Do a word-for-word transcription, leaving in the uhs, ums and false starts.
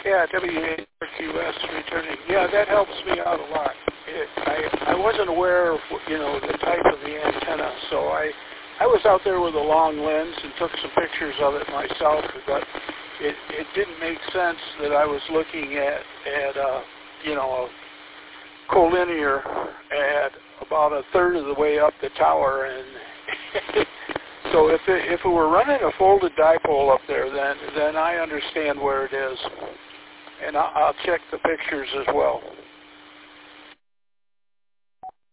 Yeah, W A R Q S returning. Yeah, that helps me out a lot. It, I I wasn't aware of, you know, the type of the antenna, so I I was out there with a long lens and took some pictures of it myself, but it it didn't make sense that I was looking at at uh, you know, a collinear at about a third of the way up the tower, and so if it, if it were running a folded dipole up there, then then I understand where it is. And I'll check the pictures as well.